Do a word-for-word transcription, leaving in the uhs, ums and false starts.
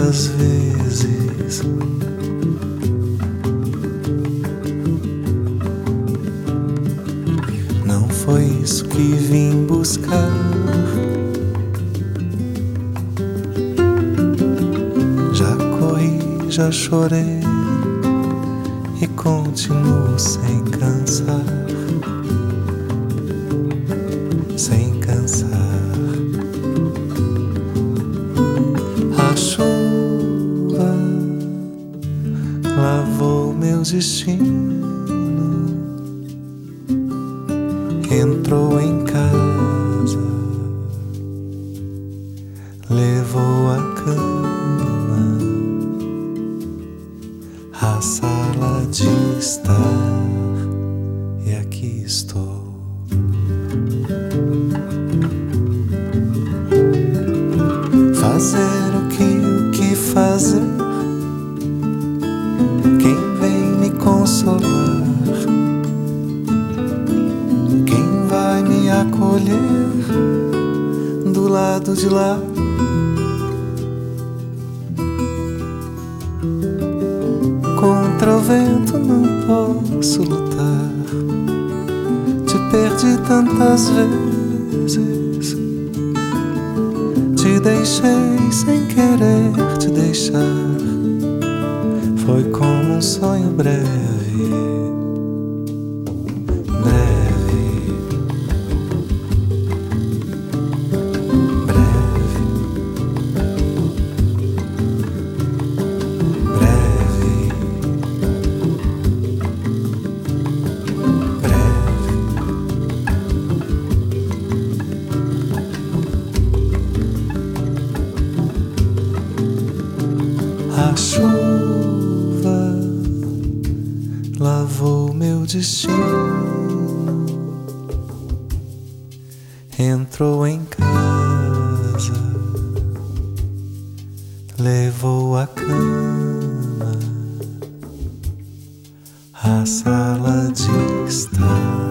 tantas vezes. Não foi isso que vim buscar. Já corri, já chorei e continuo sem cansar, sem cansar. A chuva lavou meu destino, entrou em casa, levou a cama, a sala de estar, e aqui estou. Fazer o que, o que fazer? Quem vem me consolar? Quem vai me acolher do lado de lá? Contra o vento não posso lutar. Te perdi tantas vezes, te deixei sem querer te deixar. Foi como um sonho breve, breve, breve, breve, breve. A chuva lavou meu destino, entrou em casa, levou a cama, a sala de estar.